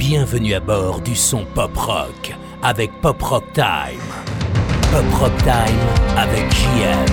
Bienvenue à bord du son Pop Rock avec Pop Rock Time. Pop Rock Time avec JM.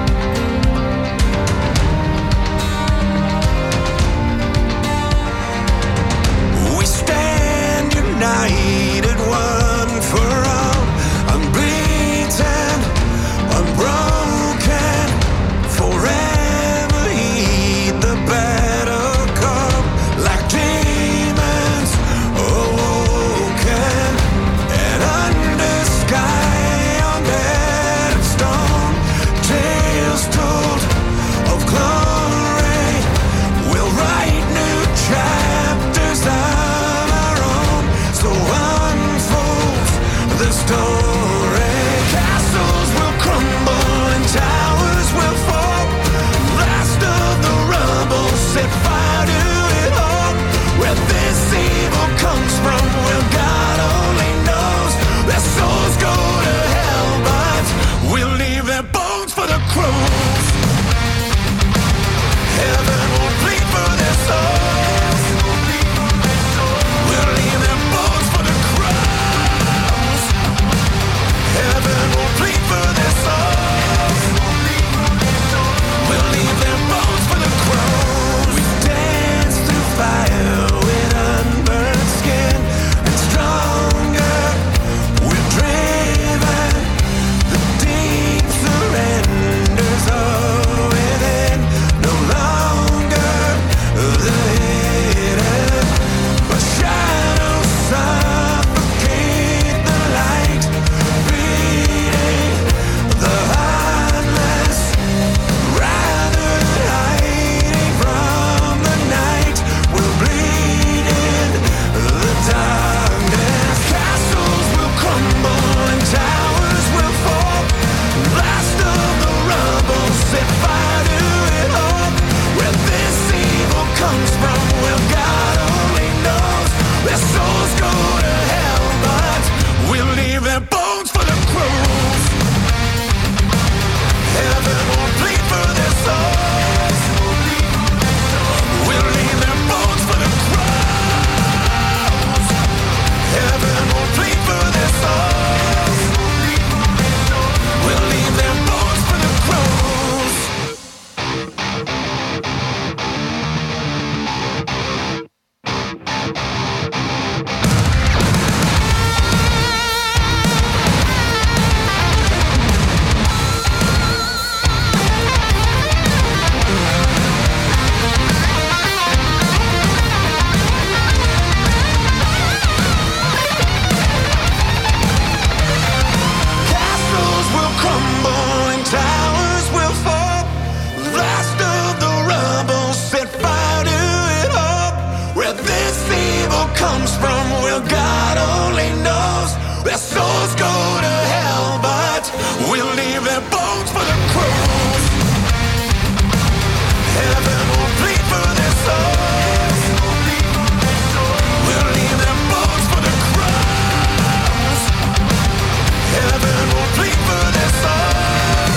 We stand united, one for all, unbeaten, unbroken, forever heed the battle come, like demons awoken, and under sky on that stone, tales told of glory, we'll write new chapters of our own, so unfolds the story. Castles will crumble and towers will fall, last of the rubble set fire to it all. Where this evil comes from, well, God only knows. Their souls go to hell, but we'll leave their bones for the crows. Heaven won't plead for their souls. We'll leave their bones for the crows. Heaven won't plead for their souls. We'll leave their bones for the crows. We dance through fire with unburned skin, and stronger we're driven. The deep surrenders all within, no longer the hidden, but shadows suffocate the light, beating the heartless, rather than hiding from the night. We'll bleed in the darkness. Castles will crumble and towers will fall, last of the rubble set fire to it all. Where this evil comes from, well, God only knows. Their souls go to hell, but we'll leave their bones for the crows. Heaven won't plead for their souls. We'll leave their bones for the crows. Heaven won't plead for their souls. We'll leave their bones for the crows. Castles will crumble and towers will fall, last of the rubble set fire to it all. Where this evil comes from, well, God only knows. Their souls go to hell, but we'll leave their bones for the crows. Heaven will plead for their souls. We'll leave their bones for the crows. Heaven will plead for their souls.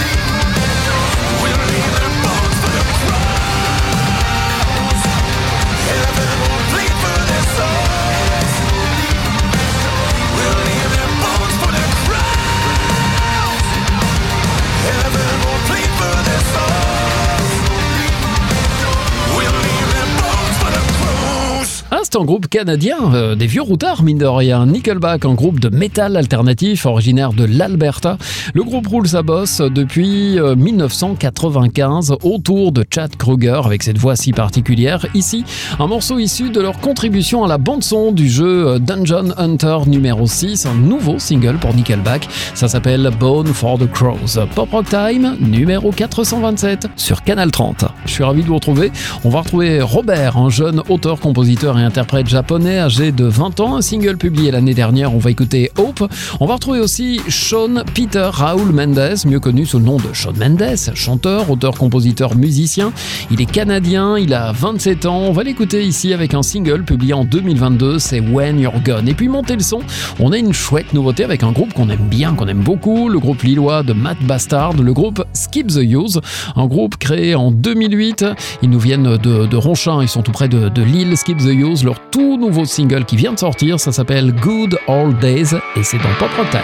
We'll leave their bones for the crows. Heaven will plead for their souls. We'll leave their bones for the crows. Heaven will plead for their souls. We'll leave their bones for the crows. Ah, c'est un groupe canadien, des vieux routards mine de rien. Nickelback, un groupe de métal alternatif originaire de l'Alberta. Le groupe roule sa bosse depuis 1995 autour de Chad Kroeger avec cette voix si particulière. Ici, un morceau issu de leur contribution à la bande-son du jeu Dungeon Hunter numéro 6, un nouveau single pour Nickelback. Ça s'appelle Bone for the Crows. Pop Rock Time, numéro 427 sur Canal 30. Je suis ravi de vous retrouver. On va retrouver Robert, un jeune auteur, compositeur et interprète japonais âgé de 20 ans, un single publié l'année dernière. On va écouter Hope. On va retrouver aussi Shawn Peter Raoul Mendes, mieux connu sous le nom de Shawn Mendes, chanteur, auteur, compositeur, musicien. Il est canadien, il a 27 ans. On va l'écouter ici avec un single publié en 2022, c'est When You're Gone. Et puis montez le son, on a une chouette nouveauté avec un groupe qu'on aime bien, qu'on aime beaucoup, le groupe lillois de Matt Bastard, le groupe Skip the Use, un groupe créé en 2008. Ils nous viennent de Ronchin, ils sont tout près de Lille. Skip the Use, propose leur tout nouveau single qui vient de sortir, ça s'appelle Good Old Days et c'est dans Pop Rock Time.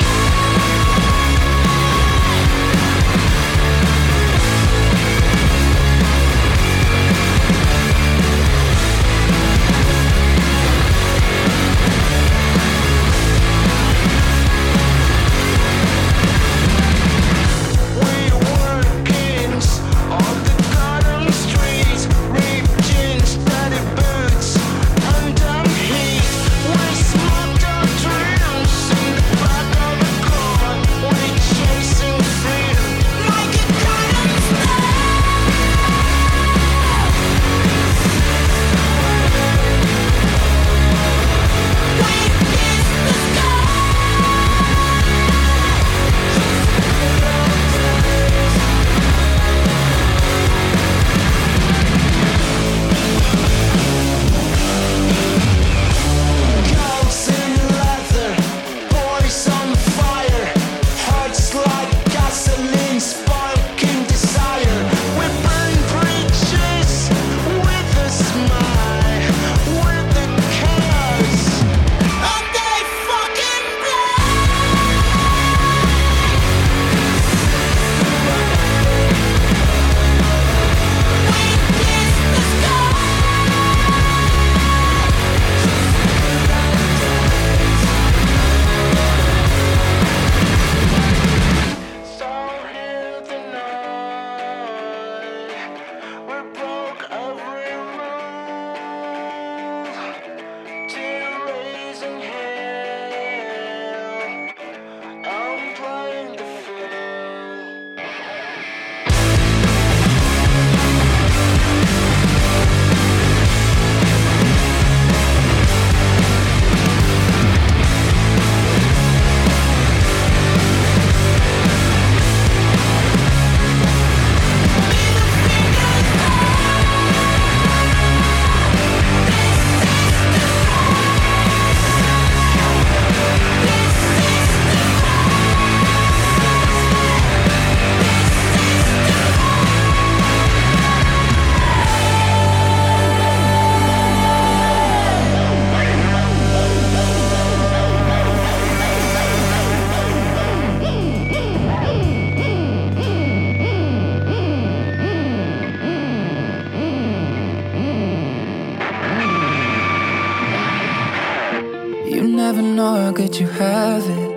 good you have it.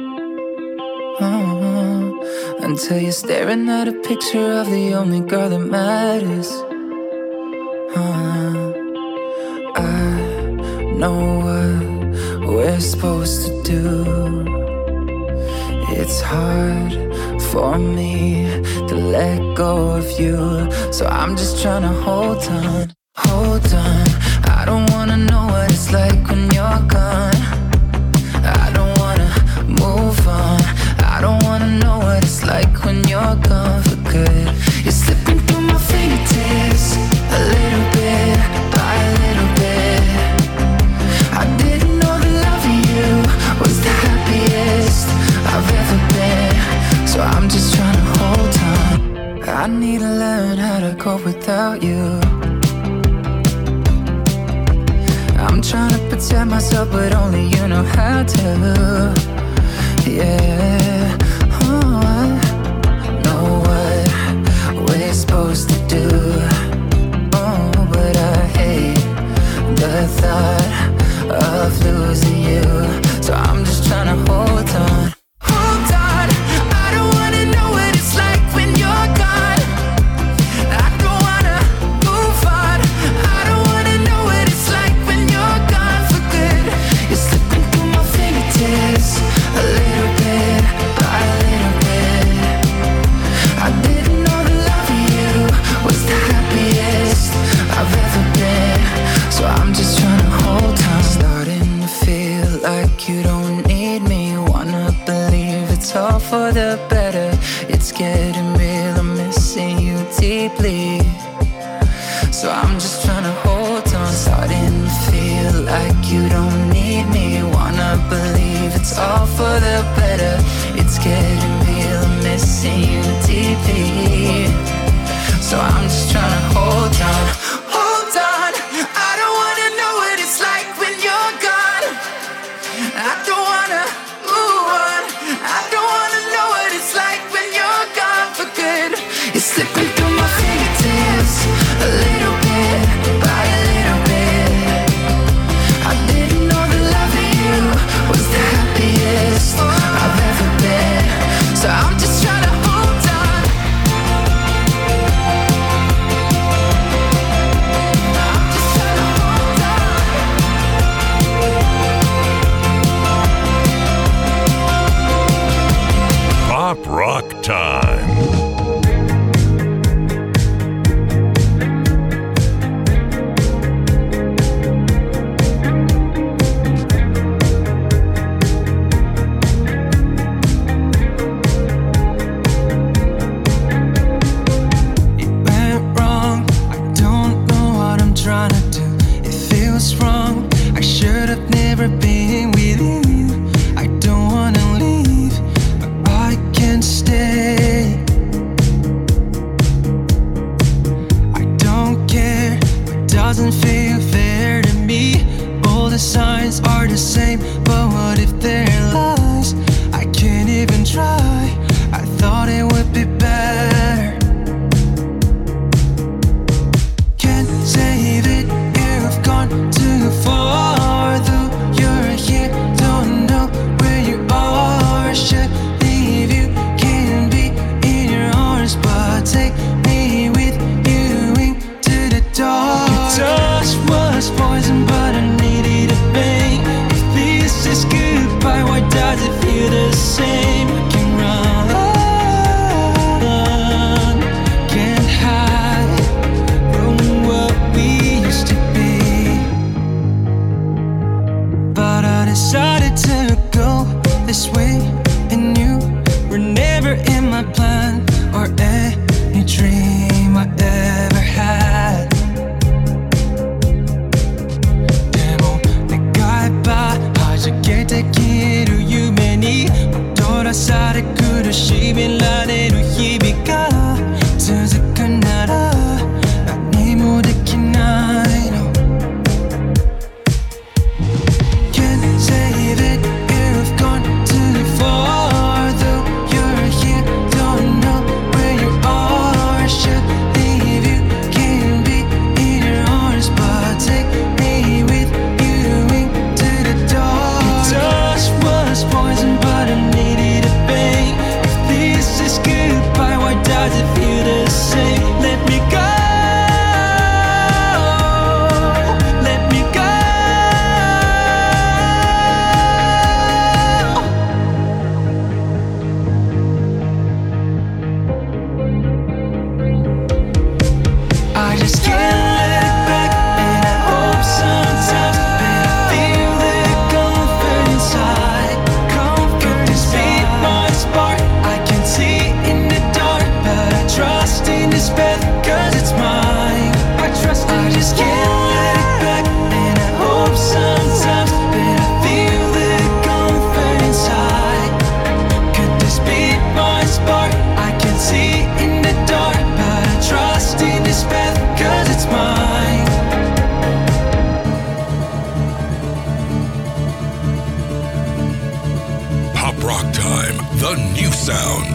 Until you're staring at a picture of the only girl that matters. I know what we're supposed to do. It's hard for me to let go of you, so I'm just trying to hold on, hold on. I don't wanna know what it's like when you're gone. I don't wanna move on. I don't wanna know what it's like when you're gone for good. You're slipping through my fingertips, a little bit by a little bit. I didn't know that loving you was the happiest I've ever been, so I'm just trying to hold on. I need to learn how to cope without you. I'm trying to protect myself, but only you know how to. Yeah, oh, I know what we're supposed to do. Oh, but I hate the thought of losing you, so I'm just trying to hold on. Hold on, I don't wanna know what it's like when you're gone. I don't wanna move on. I don't wanna know what it's like when you're gone for good. You're slipping through my fingertips, a little bit by a little bit. I didn't know that loving you was the happiest I've ever been, so I'm just trying to hold on. Starting to feel like you don't need me. Wanna believe it's all for the better. It's getting real, I'm missing you deeply, so I'm just trying to hold on. Starting to feel like you don't need me. Wanna believe it's all for the better. It's getting real, I'm missing you deeply, so I'm just trying to hold on. Hold on, I don't wanna know feel fair to me. All the signs are the same, but what if they're lies? I can't even try. I thought it would be better. Can't save it, you've gone too far. Though you're here, don't know where you are. Should leave you, can't be in your arms, but take me with you into the dark. Your touch was poison, but I needed a pain. If this is goodbye, why does it feel the same? I can run, can't hide from what we used to be. But I decided to go this way, and you were never in my plan or any dream I ever had. でも願えば弾けて消える夢に踊らされ苦しめられる日々が続くなら何もできないの。Can't save it, you've gone too far. Though you're here, don't know where you are. Should leave you, can't be in your arms, but take me with you into the dark. Your touch was poison, but I needed a pain. If this is goodbye, why does it feel the same? Let me go, let me go. I just can't let it back, and I hope sometimes that I feel the comfort inside. Could this be my spark? I can see in the dark, but I trust in this path, 'cause it's mine. I just can't let it back, and I hope sometimes that I feel the comfort inside. Could this be my spark? I can see in the dark, but I trust in this path, 'cause it's mine. Pop Rock Time, the new sound.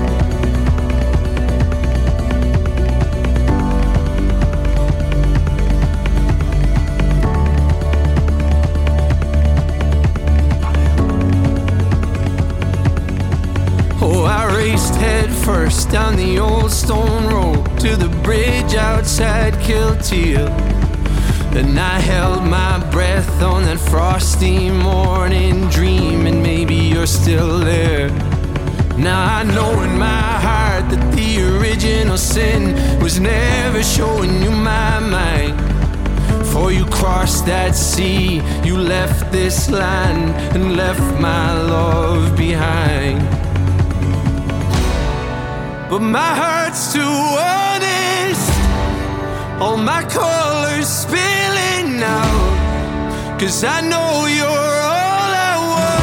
Oh, I raced head first down the old stone road to the bridge outside Kilteal. And I held my breath on that frosty morning, dreaming maybe you're still there. Now I know in my heart that the original sin was never showing you my mind. For you crossed that sea, you left this land and left my love behind. But my heart's too honest, all my colors spilling out, 'cause I know you're all I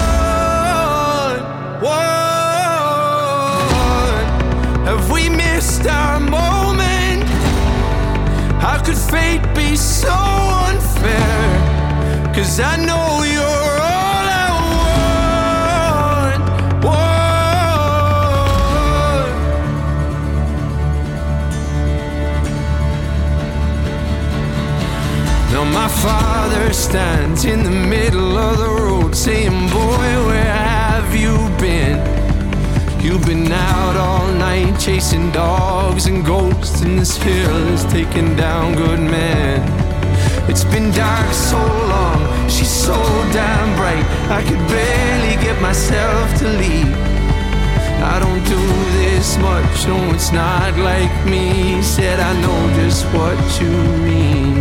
want. Have we missed our moment? How could fate be so unfair? 'Cause I know you're all I want. Now my father stands in the middle of the road saying, boy, where have you been? You've been out all night chasing dogs and ghosts, and this hill is taking down good men. It's been dark so long, she's so damn bright, I could barely get myself to leave. I don't do this much, no, it's not like me. Said I know just what you mean.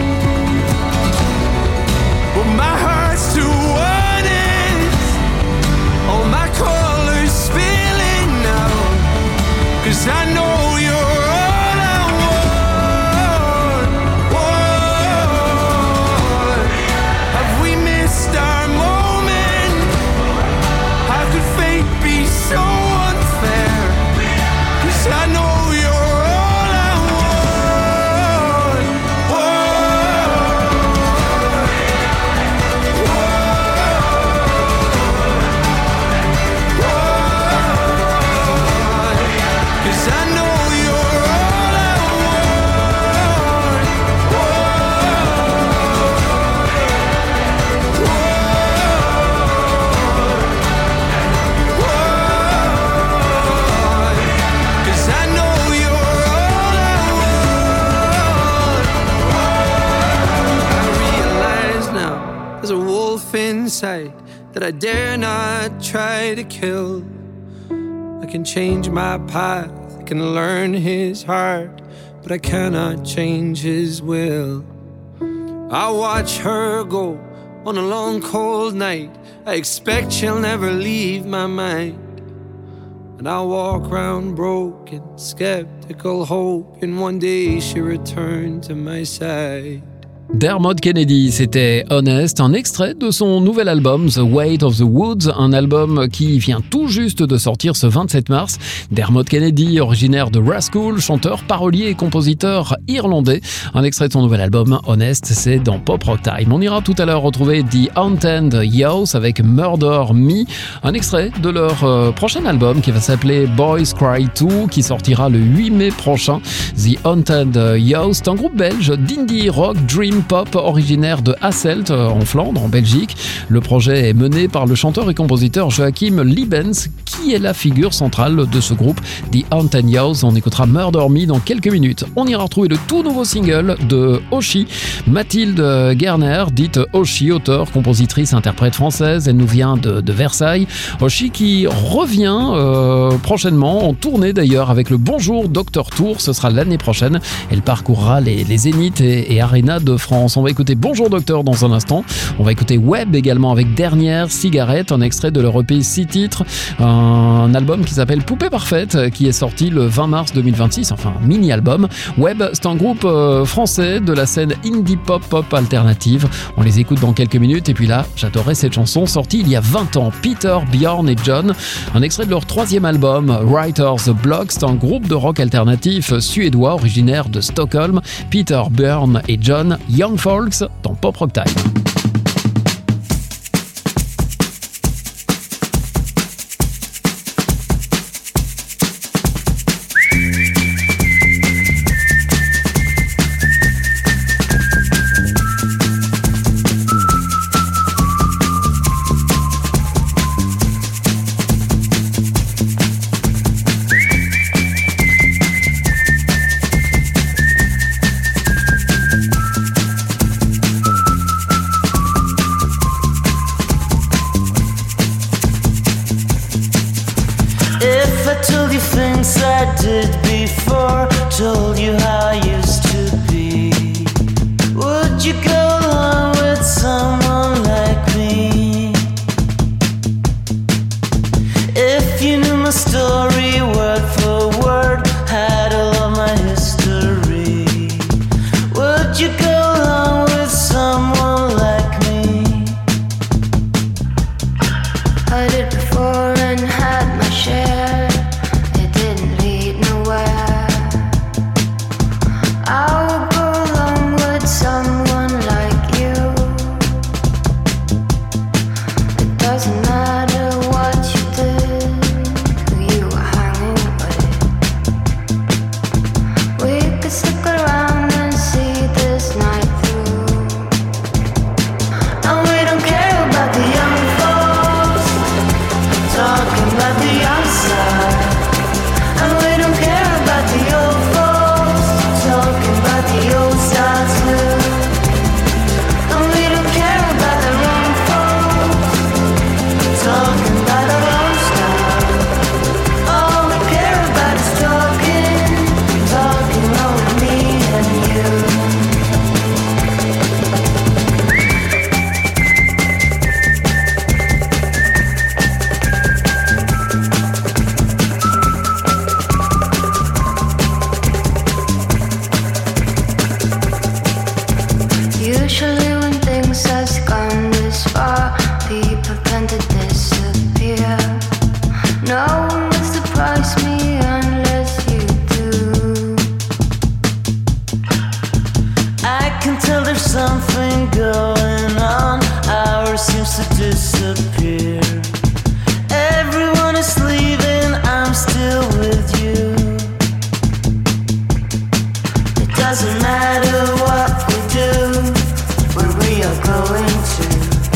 But my heart's too honest, all my colors spilling out, 'cause I know you're all I want. Have we missed our moment? How could fate be so unfair? 'Cause I know you're all I want. inside that I dare not try to kill. I can change my path, I can learn his heart, but I cannot change his will. I watch her go on a long cold night. I expect she'll never leave my mind. And I walk round broken, skeptical, hoping one day she'll return to my side. Dermot Kennedy, c'était Honest, un extrait de son nouvel album The Weight of the Woods, un album qui vient tout juste de sortir ce 27 mars. Dermot Kennedy, originaire de Rascal, chanteur, parolier et compositeur irlandais. Un extrait de son nouvel album Honest, c'est dans Pop Rock Time. On ira tout à l'heure retrouver The Haunted Youth avec Murder Me, un extrait de leur prochain album qui va s'appeler Boys Cry 2, qui sortira le 8 mai prochain. The Haunted Youth, un groupe belge d'indie rock dream pop originaire de Hasselt en Flandre, en Belgique. Le projet est mené par le chanteur et compositeur Joachim Liebens, qui est la figure centrale de ce groupe, The Haunted Youth. On écoutera Murder Me dans quelques minutes. On ira retrouver le tout nouveau single de Oshi, Mathilde Gerner, dite Oshi, auteure, compositrice, interprète française. Elle nous vient de Versailles. Oshi qui revient prochainement en tournée d'ailleurs avec le Bonjour Docteur Tour. Ce sera l'année prochaine. Elle parcourra les zéniths et arénas de France. On va écouter Bonjour Docteur dans un instant. On va écouter Web également avec Dernière Cigarette, un extrait de leur EP 6 titres, un album qui s'appelle Poupée Parfaite qui est sorti le 20 mars 2026, enfin un mini-album. Web, c'est un groupe français de la scène indie pop alternative. On les écoute dans quelques minutes et puis là, j'adorais cette chanson sortie il y a 20 ans. Peter, Bjorn et John, un extrait de leur troisième album Writer's Block. C'est un groupe de rock alternatif suédois originaire de Stockholm. Peter, Bjorn et John, Young Folks dans Pop Rock Time. Told you how I used to be. Would you go along with someone like me? If you knew my story word for word, had all of my history, would you go along with someone like me? I did before and had my share. It didn't lead nowhere. I would go along with someone like you. It doesn't matter what you did, who you were hanging with. We could stick around and see this night through. And we don't care about the young folks talking about the outside. And we don't care about the old folks talking about the old style too. And we don't care about the wrong folks talking about our own style. All we care about is talking over me and you. Usually when things has gone this far, people tend to disappear. No one will surprise me unless you do. I can tell there's something going on. Ours seems to disappear. Everyone is leaving, I'm still with you. It doesn't matter what we do, where we are going to.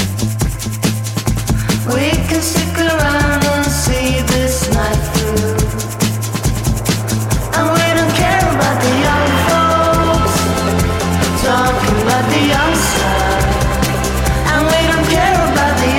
We can stick around and see this night through. And we don't care about the young folks talking about the young side. And we don't care about the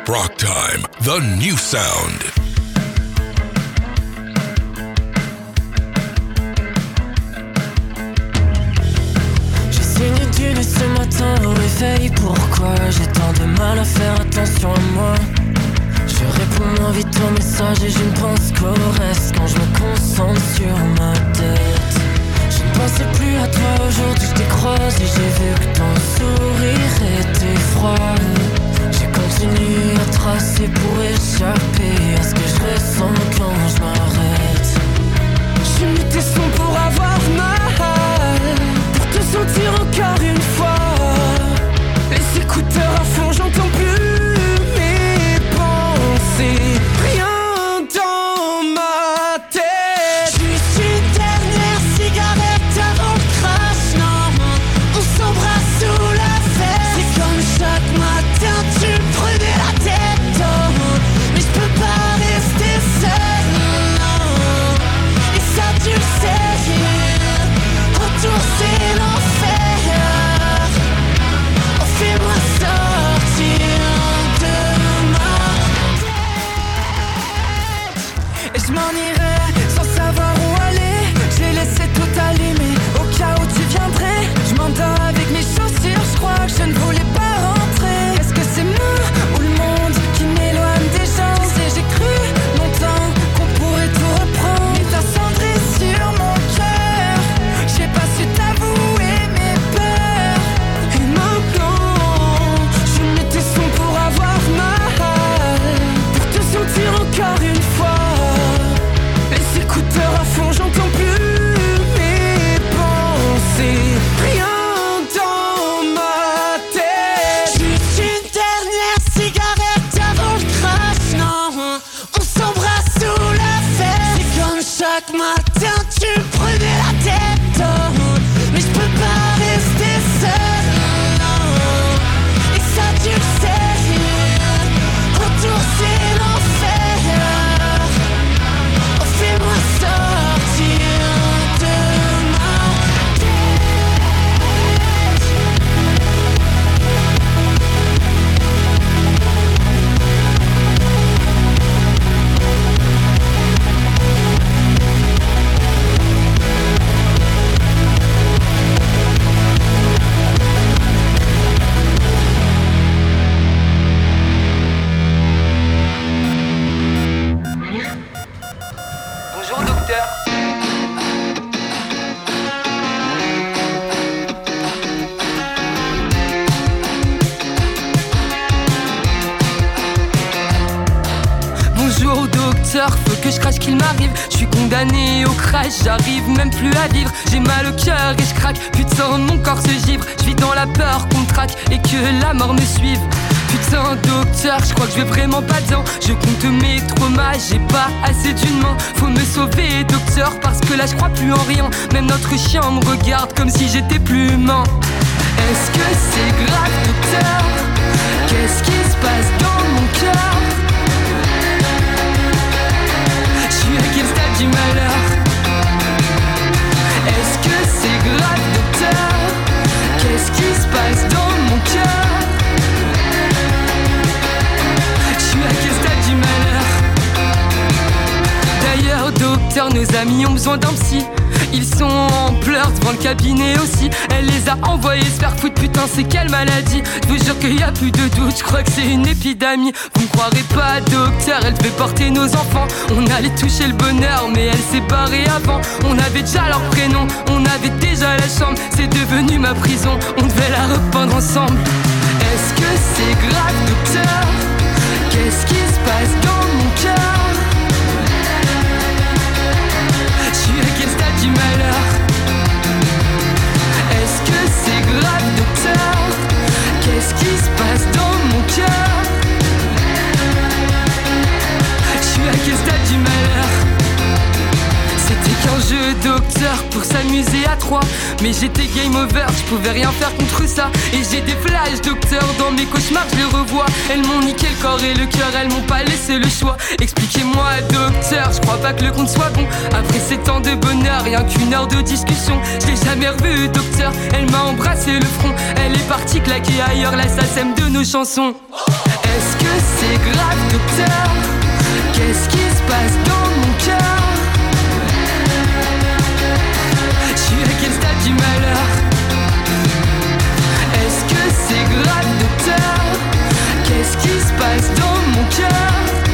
Pop Rock Time, the new sound. J'ai saigné du nez ce matin au réveil. Pourquoi j'ai tant de mal à faire attention à moi? Je réponds moins vite aux messages et je ne pense qu'au reste quand je me concentre sur ma tête. Je ne pensais plus à toi aujourd'hui, je t'ai croisé, j'ai vu que ton sourire était froid. J'ai continué à tracer pour échapper à ce que je ressens quand je m'arrête. J'ai mis tes sons pour avoir mal, pour te sentir encore une fois. Les écouteurs à fond, j'entends plus mes pensées. Rien dans ma tête. Juste une dernière cigarette avant le crash. Non, on s'embrasse sous la fête. C'est comme chaque matin tu me prenais la tête. Oh, mais je peux pas rester seul. Non, et ça tu le sais. Retour c'est l'enfer. Oh, fais-moi sortir de ma tête. Et je m'en irai sans savoir où aller. J'ai laissé tout allumer au cas où tu viendrais. Je m'endors avec mes chaussures, je crois que je ne voulais pas rentrer. Est-ce que c'est moi ou le monde qui m'éloigne des gens? J'ai cru longtemps qu'on pourrait tout reprendre, mais t'as cendré sur mon cœur. J'ai pas su t'avouer mes peurs. Et maintenant, je mets tes sons pour avoir mal, pour te sentir encore une fois. Les écouteurs à fond, j'entends plus mes pensées. Rien dans ma tête. Juste une dernière cigarette avant le crash. Non, on s'embrasse sous la fête. C'est comme chaque matin tu me prenais la tête. Oh, mais je peux pas rester seul. Non, et ça tu le sais. Retour c'est l'enfer. Oh, fais-moi sortir de ma tête. Bonjour docteur. Bonjour docteur, faut que je crache qu'il m'arrive. Je suis condamné au crash, j'arrive même plus à vivre. J'ai mal au cœur et je craque, putain mon corps se givre. Je vis dans la peur qu'on me traque et que la mort me suive. Putain docteur, je crois que je vais vraiment pas bien. Je compte mes traumas, j'ai pas assez d'une main. Faut me sauver docteur, parce que là je crois plus en rien. Même notre chien me regarde comme si j'étais plus humain. Est-ce que c'est grave docteur? Qu'est-ce qui se passe dans mon cœur? Je suis à quel stade du malheur? Est-ce que c'est grave docteur? Qu'est-ce qui se passe dans mon cœur? Je suis à quel stade du malheur? D'ailleurs docteur, nos amis ont besoin d'un psy. Ils sont en pleurs devant le cabinet aussi. Elle les a envoyés se faire foutre, putain c'est quelle maladie. Je vous jure qu'il y a plus de doute, je crois que c'est une épidémie. Vous ne croirez pas docteur, elle devait porter nos enfants. On allait toucher le bonheur mais elle s'est barrée avant. On avait déjà leur prénom, on avait déjà la chambre. C'est devenu ma prison, on devait la repeindre ensemble. Est-ce que c'est grave docteur? Qu'est-ce qui se passe dans mon cœur? Je suis à quel stade du malheur? Est-ce que c'est grave docteur? Qu'est-ce qui se passe dans mon cœur? Je suis à quel stade du malheur? C'était qu'un jeu docteur pour s'amuser à trois. Mais j'étais game over, je pouvais rien faire contre ça. Et j'ai des flashs docteur, dans mes cauchemars je les revois. Elles m'ont niqué le corps et le cœur, elles m'ont pas laissé le choix. Expliquez-moi docteur, je crois pas que le compte soit bon. Après 7 ans de bonheur, rien qu'une heure de discussion. Je l'ai jamais revue docteur, elle m'a embrassé le front. Elle est partie claquer ailleurs la SACEM de nos chansons. Est-ce que c'est grave, docteur? Qu'est-ce qui se passe dans mon cœur? Je suis à quel stade du malheur? Est-ce que c'est grave, docteur? Qu'est-ce qui se passe dans mon cœur?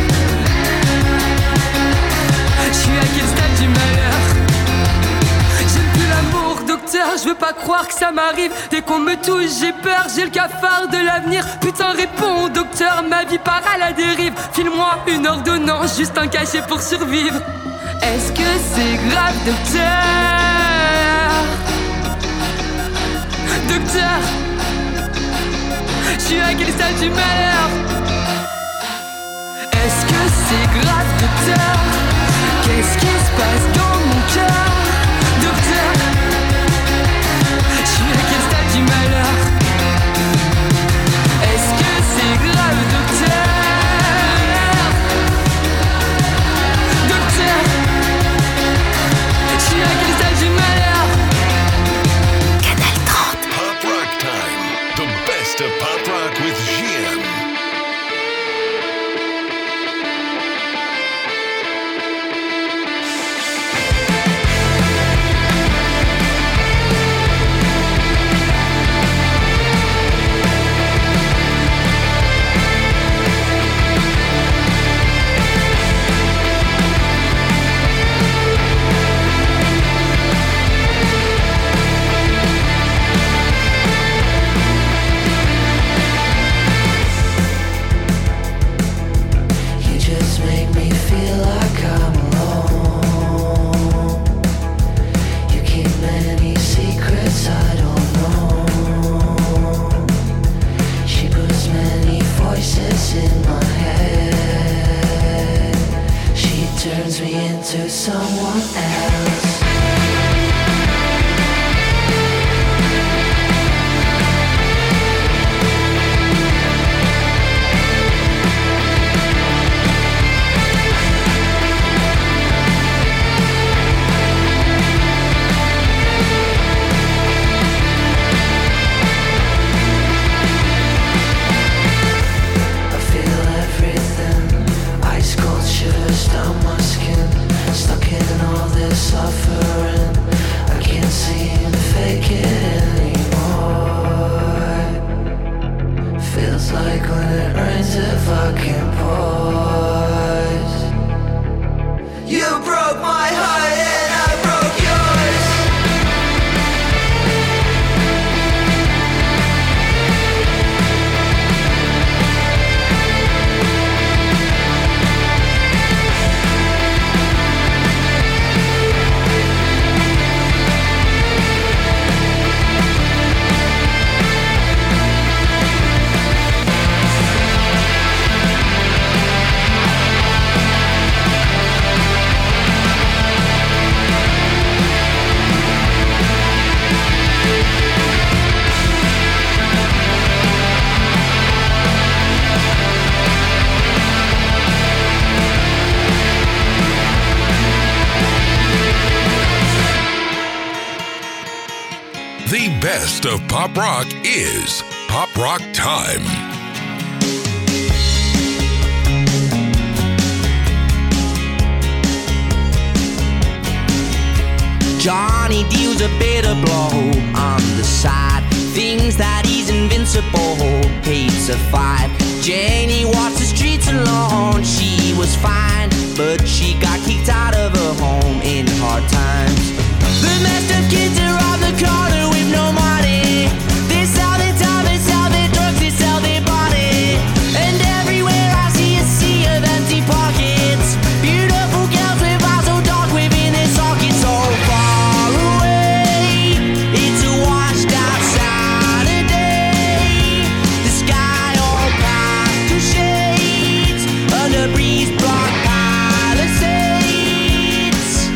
Je suis à quel stade du malheur? J'aime plus l'amour, docteur, je veux pas croire que ça m'arrive. Dès qu'on me touche, j'ai peur, j'ai le cafard de l'avenir. Putain, réponds, docteur, ma vie part à la dérive. File-moi une ordonnance, juste un cachet pour survivre. Est-ce que c'est grave, docteur? Docteur, je suis à quel stade du malheur? Est-ce que c'est grave, docteur? Qu'est-ce qui se passe dans mon cœur? Docteur, je suis à quel stade du malheur? Est-ce que c'est grave, docteur? Docteur, je suis à quel stade du malheur? Canal 30. Pop Rock Time. The best of pop rock with GM. You just make me feel like I'm alone. You keep many secrets I don't know. She puts many voices in my head. She turns me into someone else. I feel everything, ice cold shivers down my skin. Stuck in all this suffering, I can't seem to fake it anymore. Feels like when it rains it fucking pours. You broke my heart and I broke yours. The best of pop rock is Pop Rock Time. Johnny deals a bitter blow on the side. Thinks that he's invincible, hates a fight. Janie walks the streets alone. She was fine, but she got kicked out of her home in hard times. The messed up kids are on the corner with no money. They sell their time, they sell their drugs, they sell their body. And everywhere I see a sea of empty pockets. Beautiful girls with eyes so dark within their sockets. So far away, it's a washed out Saturday. The sky all packed to shades under breeze block palisades.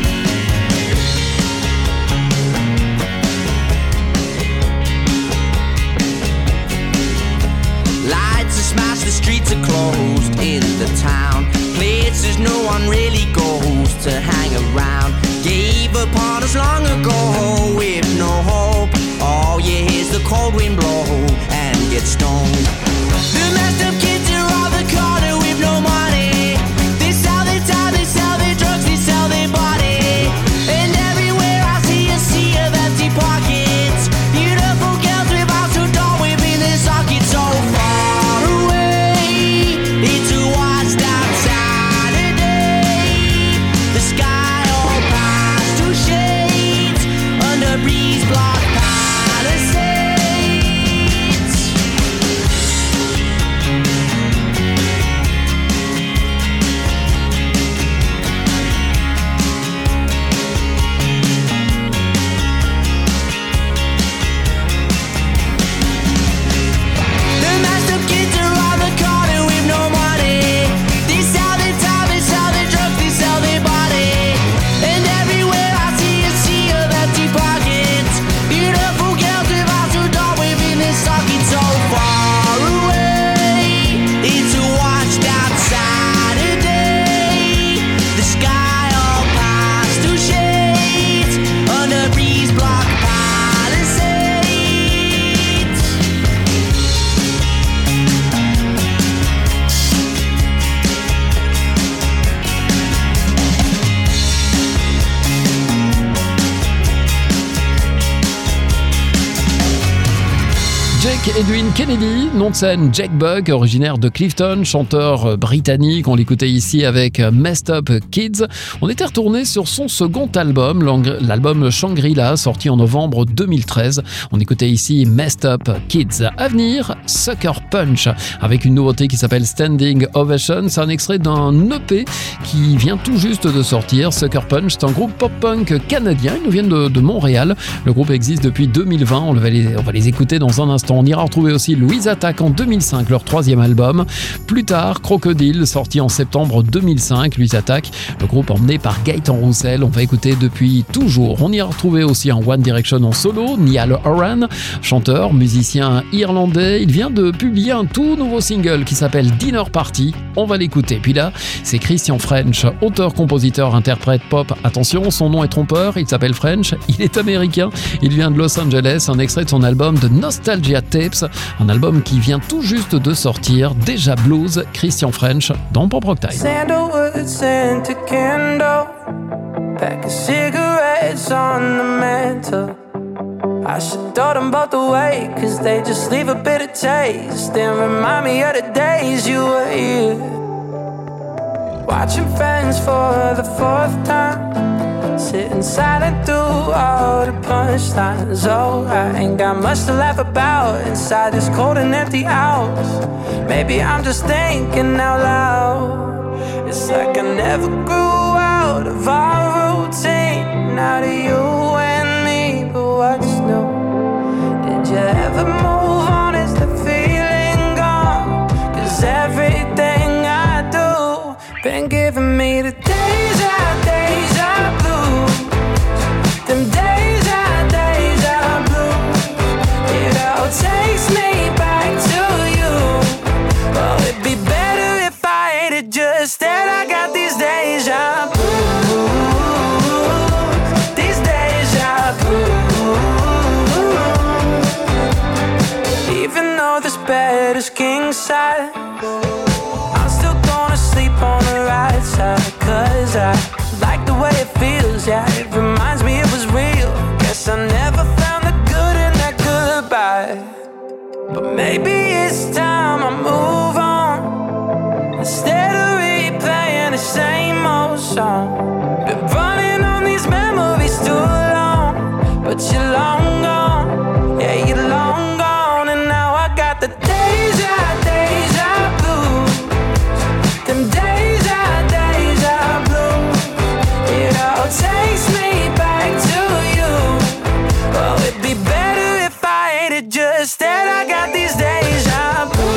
Lights are smashed, the streets are closed in the town. Places no one really goes to hang around. Gave up on us long ago with no hope. All you hear is the cold wind blow and get stoned. The messed up kids are Jake Edwin Kennedy, nom de scène Jake Bugg, originaire de Clifton, chanteur britannique. On l'écoutait ici avec Messed Up Kids. On était retourné sur son second album, l'album Shangri-La, sorti en novembre 2013. On écoutait ici Messed Up Kids. À venir, Sucker Punch, avec une nouveauté qui s'appelle Standing Ovation. C'est un extrait d'un EP qui vient tout juste de sortir. Sucker Punch, c'est un groupe pop-punk canadien. Ils nous viennent de Montréal. Le groupe existe depuis 2020. On va les écouter dans un instant. On ira retrouver aussi Louise Attaque en 2005, leur troisième album. Plus tard, Crocodile, sorti en septembre 2005. Louise Attaque, le groupe emmené par Gaëtan Roussel. On va écouter depuis toujours. On ira retrouver aussi en One Direction en solo, Niall Horan, chanteur, musicien irlandais. Il vient de publier un tout nouveau single qui s'appelle Dinner Party. On va l'écouter. Puis là, c'est Christian French, auteur, compositeur, interprète pop. Attention, son nom est trompeur. Il s'appelle French. Il est américain. Il vient de Los Angeles. Un extrait de son album de Nostalgia Tapes, un album qui vient tout juste de sortir, Déjà Blues, Christian French dans Pop Rock Time. Sandalwood scent a candle, pack of cigarettes on the mantle. I should throw them both away, cause they just leave a bitter taste and remind me of the days you were here. Watching Friends for the fourth time, sitting silent through all the punchlines. Oh, I ain't got much to laugh about inside this cold and empty house. Maybe I'm just thinking out loud. It's like I never grew out of our routine, out of you and me. But what's new? Did you ever move on? Is the feeling gone? Cause everything I do been giving me the deja blues. Them deja blues. It all takes me back to you. Oh, it'd be better if I ate it just that I got these deja blues. These deja blues. Even though this bed is king size, I'm still gonna sleep on the right side. Cause I like the way it feels, yeah, it reminds me it was real. Guess I never found the good in that goodbye. But maybe it's time I move on, instead of replaying the same old song. Been running on these memories too long, but you're long gone, yeah, you're long gone. And now I got the deja blues. Them deja blues. It all takes me back to you. Oh, it'd be better if I ate it just that I got these deja blues.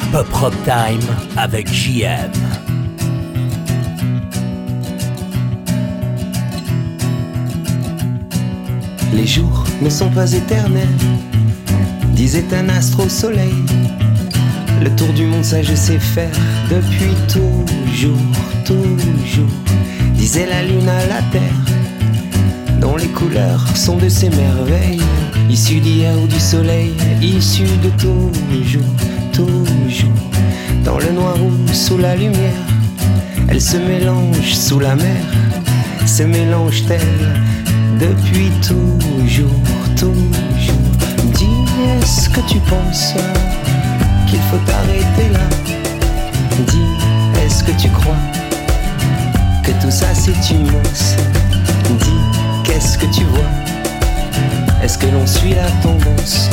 Pop Rock Time avec JM. Les jours ne sont pas éternels, disait un astre au soleil. Le tour du monde, ça je sais faire depuis toujours, toujours, disait la lune à la terre, dont les couleurs sont de ces merveilles, issues d'hier ou du soleil, issues de toujours, toujours. Dans le noir ou sous la lumière, elles se mélangent sous la mer, se mélangent-elles depuis toujours, toujours. Dis, est-ce que tu penses qu'il faut arrêter là? Dis, est-ce que tu crois que tout ça c'est immense? Dis, qu'est-ce que tu vois? Est-ce que l'on suit la tendance?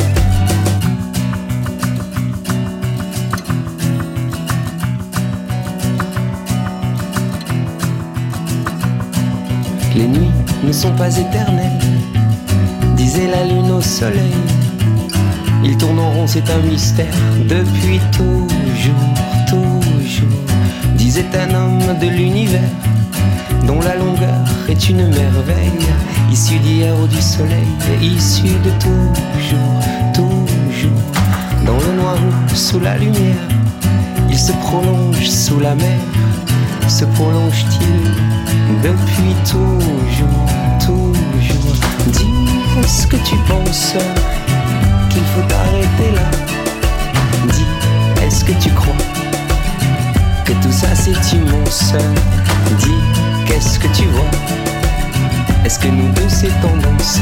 Les nuits ne sont pas éternelles, disait la lune au soleil. Ils tournent en rond, c'est un mystère depuis toujours, toujours, disait un homme de l'univers, dont la longueur est une merveille, issue d'hier ou du soleil, issue de toujours, toujours. Dans le noir ou sous la lumière, il se prolonge sous la mer, se prolonge-t-il depuis toujours, toujours. Dis, est-ce que tu penses qu'il faut arrêter là? Dis, est-ce que tu crois que tout ça c'est immense? Dis, qu'est-ce que tu vois? Est-ce que nous deux c'est tendance?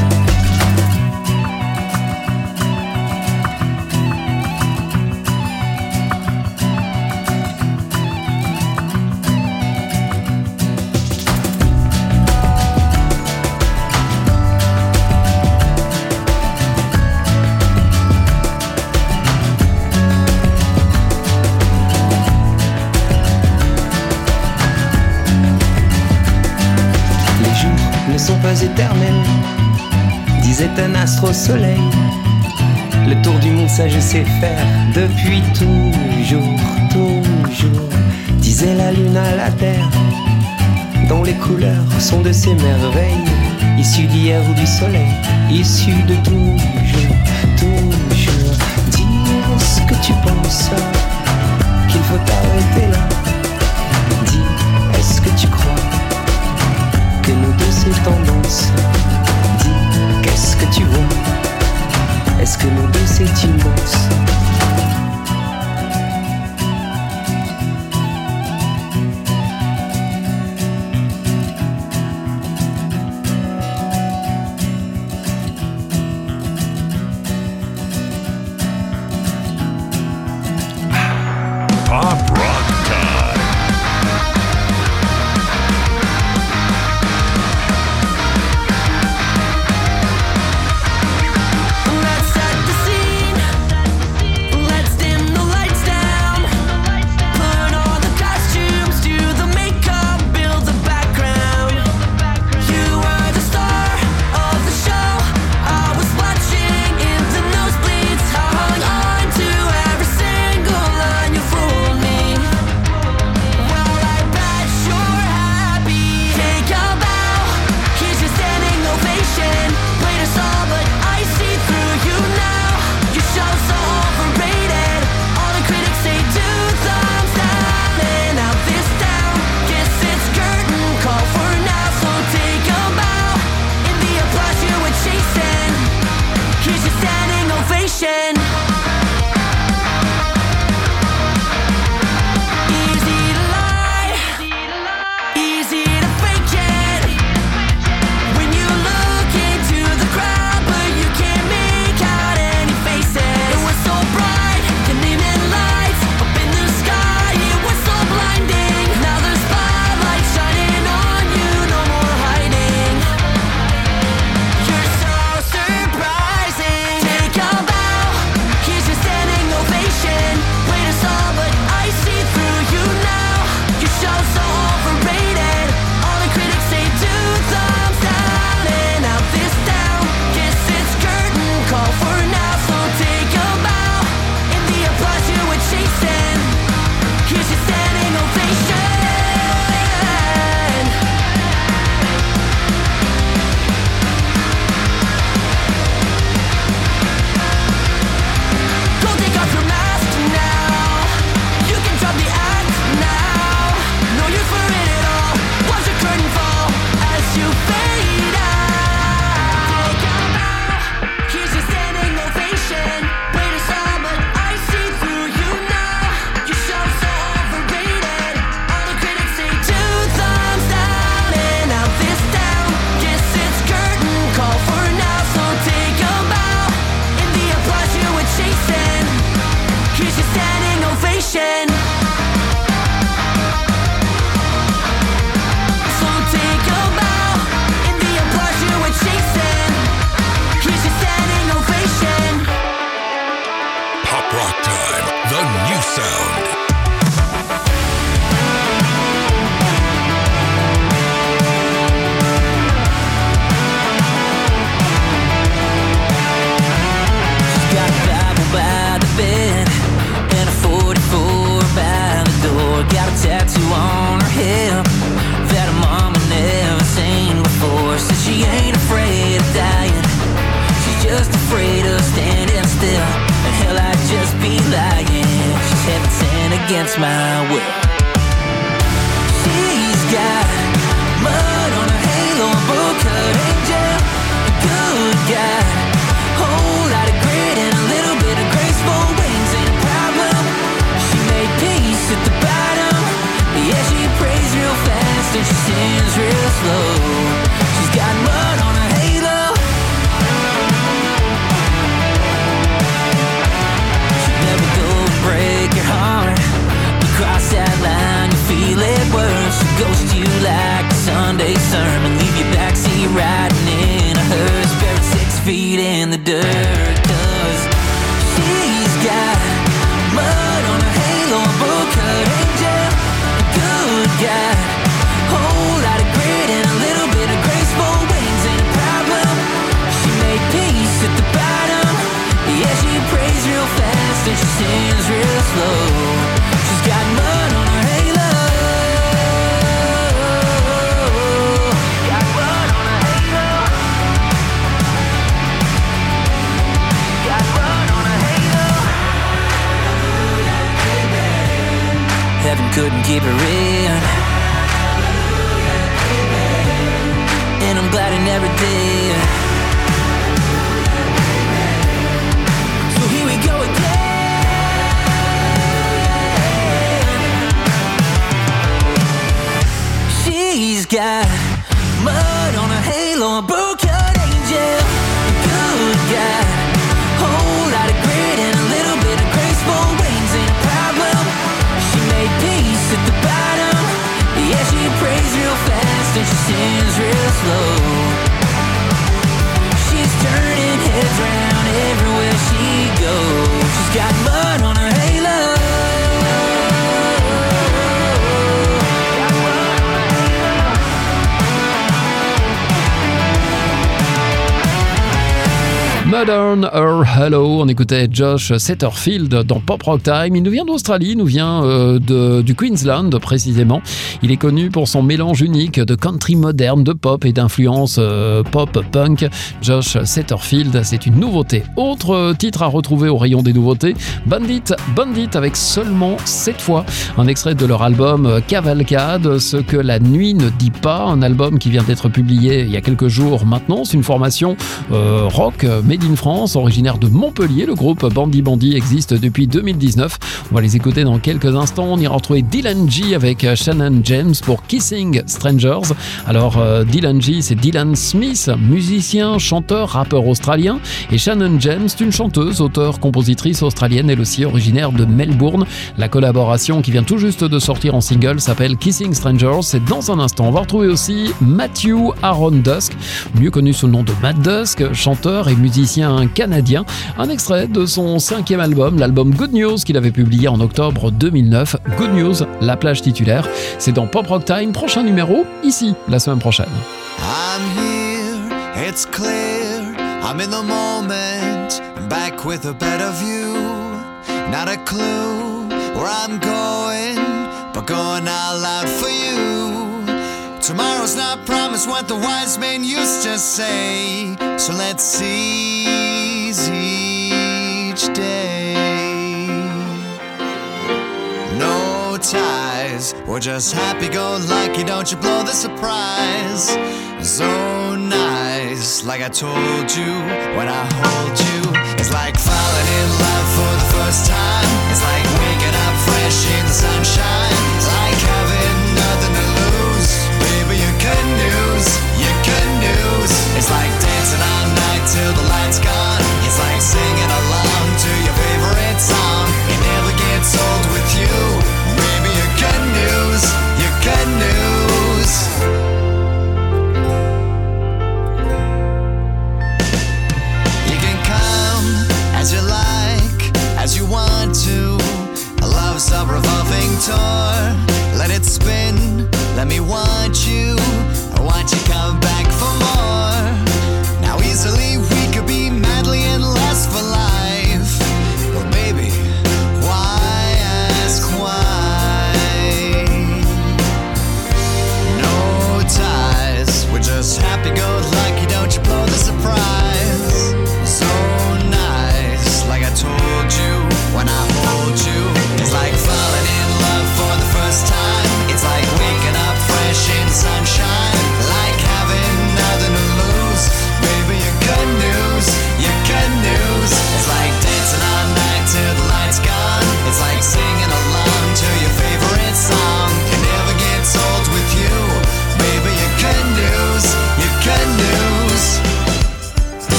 Éternel, disait un astre au soleil. Le tour du monde, ça je sais faire depuis toujours, toujours, disait la lune à la terre, dont les couleurs sont de ces merveilles, issues d'hier ou du soleil, issues de toujours, toujours. Dis, est-ce que tu penses qu'il faut arrêter là? Dis, est-ce que tu crois que nous deux c'est tendance? Dis, qu'est-ce que tu vois? Est-ce que nous deux c'est immense? Pop Rock Time. Let's set the scene. Rock Time, the new sound. Got a Bible by the bed and a 44 by the door. Got a tattoo on her hip that her mama never seen before. Says she ain't afraid of dying, she's just afraid of standing still. And hell, I'd just be lying. She's hesitant against my will. She's got mud on her halo, a book-cut angel, a good guy. Whole lot of grit and a little bit of graceful wings ain't a problem. She made peace at the bottom. Yeah, she prays real fast and she sings real slow. She's got mud on her halo. She'll never go and break your heart. You cross that line, you feel it worse. She ghosts you like a Sunday sermon. Leave your backseat riding in a hearse, buried 6 feet in the dirt. 'Cause she's got mud on her halo, a book-cut angel, a good guy. Whole lot of grit and a little bit of graceful wings ain't a problem. She made peace at the bottom. Yeah, she prays real fast and she sings real slow. She's got mud on her halo. Got mud on her halo. Got mud on her halo. Heaven couldn't keep her in, and I'm glad it never did. So here we go again. She's got mud on her halo, a book-cut angel, a good guy. Whole lot of grit and a little bit of graceful wings ain't a problem. She made peace at the bottom. Yeah, she prays real fast and she sings real slow. She's turning heads round everywhere she goes. She's got mud on her halo. Got mud on her halo. Modern Her Hello, on écoutait Josh Setterfield dans Pop Rock Time. Il nous vient d'Australie, il nous vient du Queensland précisément. Il est connu pour son mélange unique de country moderne, de pop et d'influence pop-punk. Josh Setterfield, c'est une nouveauté. Autre titre à retrouver au rayon des nouveautés, Bandit avec seulement 7 fois. Un extrait de leur album Cavalcade, Ce que la nuit ne dit pas, un album qui vient d'être publié il y a quelques jours maintenant. C'est une formation rock made in France, originaire de Montpellier. Le groupe Bandy existe depuis 2019. On va les écouter dans quelques instants. On ira retrouver Dylan G avec Shannon James pour Kissing Strangers. Alors Dylan G, c'est Dylan Smith, musicien, chanteur, rappeur australien, et Shannon James, c'est une chanteuse, auteure, compositrice australienne, elle aussi originaire de Melbourne. La collaboration qui vient tout juste de sortir en single s'appelle Kissing Strangers. C'est dans un instant. On va retrouver aussi Matthew Aaron Dusk, mieux connu sous le nom de Matt Dusk, chanteur et musicien canadien. Un extrait de son 5e album, l'album Good News, qu'il avait publié en octobre 2009. Good News, la plage titulaire. C'est dans Pop Rock Time, prochain numéro, ici, la semaine prochaine. I'm here, it's clear. I'm in the moment, back with a better view. Not a clue where I'm going, but going all out for you. Tomorrow's not promised, what the wise men used to say. So let's seize each day. No ties, we're just happy-go-lucky. Don't you blow the surprise. So nice, like I told you when I hold you. It's like falling in love for the first time. It's like waking up fresh in the sunshine. It's like having nothing to lose. Baby, you good news, you good news. It's like dancing all night till the light's gone. It's like singing along to your favorite song. It never gets old with you. Baby, you good news, you good news. You can come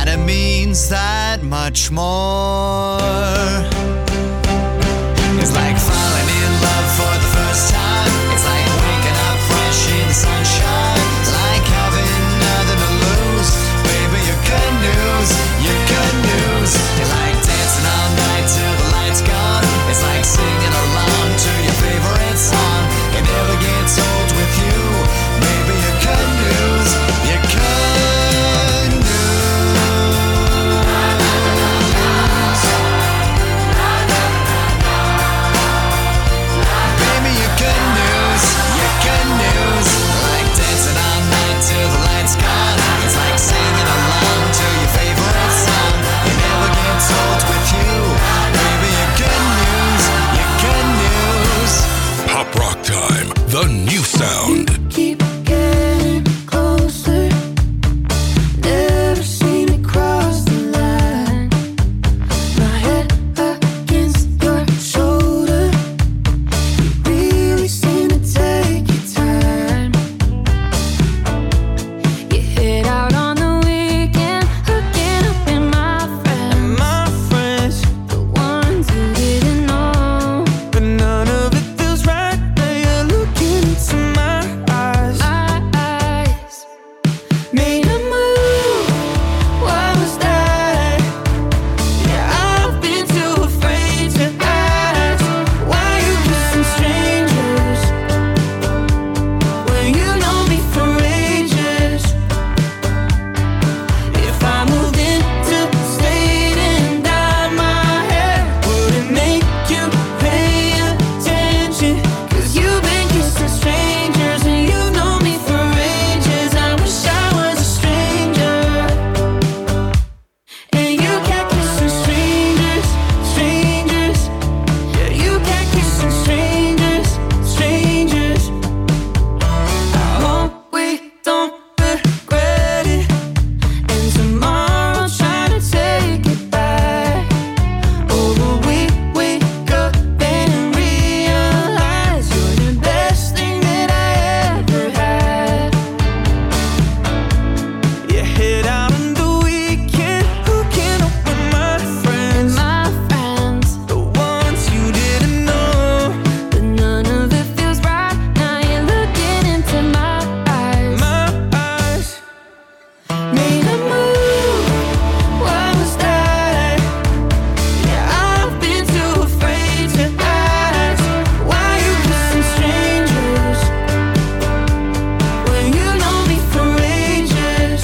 and it means that much more. It's like falling in love for the first time. It's like waking up fresh in sunshine. It's like having nothing to lose. Baby, you're good news, you're good news. You're like dancing all night till the lights gone. It's like singing along to your favorite song. It never gets old with you. Baby, you're good news, you're good news. Baby, you're good news, you're good news. Like dancing all night till the lights gone. It's like singing along to your favorite song. It never gets old with you. Baby, you're good news, you're good news. Pop Rock Time, the new sound. Keep getting closer. Never see me cross the line. My head against your shoulder. You really seem to take your time. You head out on the weekend, hooking up with my friends, the ones who didn't know. But none of it feels right. Now you're looking into my eyes. Made a move. What was that? Yeah, I've been too afraid to ask. Why you kissing strangers when you know me for ages? If I moved into state and dyed my hair, would it make you pay attention? 'Cause you've been kissing strangers and you know me for ages. I wish I was a stranger. And you can't kiss some strangers, strangers. Yeah, you can't kiss some strangers, strangers. I hope we don't regret it. And tomorrow try to take it back. Oh, but we wake up and realize you're the best thing that I ever had. You head out on the weekend, hooking up with my friends, The ones you didn't know. but none of it feels right. Now you're looking into my eyes. My eyes. Made a move. What was that? Yeah, I've been too afraid to ask. Why you kissing strangers when you know me for ages?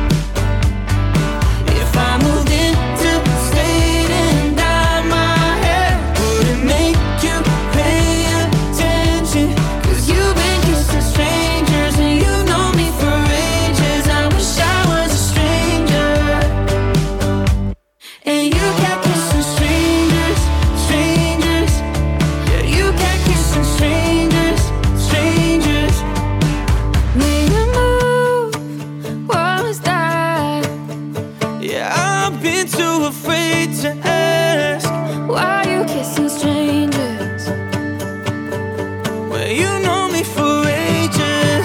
If I moved into state and dyed my hair, would it make you pay attention? 'Cause you've been kissing strangers and you know me for ages. I wish I was a stranger. And you can't kiss some strangers, strangers. Yeah, you can't kiss some strangers, strangers. Made a move. What was that? Yeah, I've been too afraid to ask. Why you kissing strangers? Well, you know me for ages.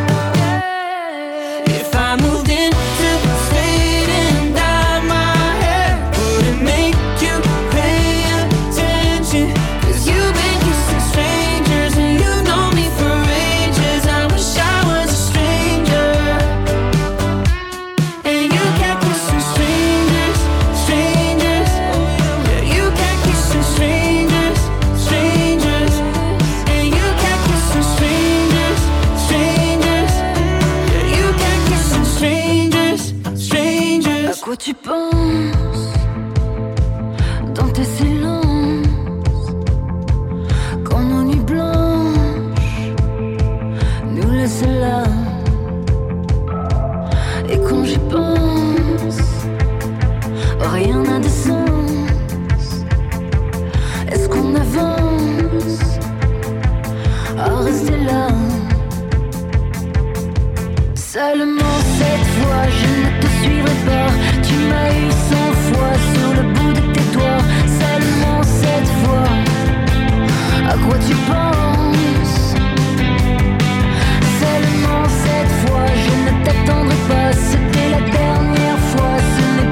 If I moved into state and dyed my hair, would it make you pay attention? 'Cause you've been kissing strangers and you know me for ages. I wish I was a stranger. And you can't kiss some strangers, strangers. Yeah, you can't kiss some strangers, strangers. And you can't kiss some strangers, strangers. Yeah, you can't kiss some strangers, strangers. À quoi tu penses dans tes silences? Quand nos nuits blanches nous laissent là. Et quand j'y pense, rien n'a de sens. Est-ce qu'on avance à rester là? Seulement cette fois, je ne te suivrai pas. Tu m'as eu 100 fois sur le bout de tes doigts. Seulement cette fois, à quoi tu penses? Seulement cette fois, je ne t'attendrai pas. C'était la dernière fois, ce n'est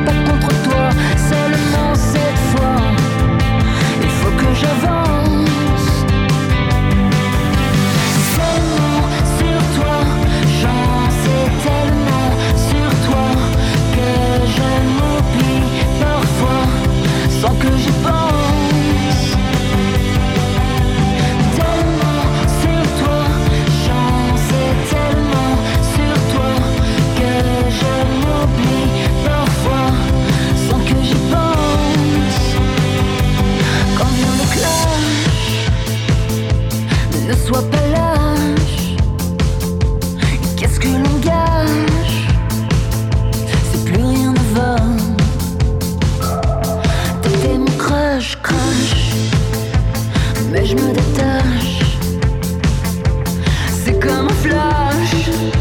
moustache. C'est comme un flash.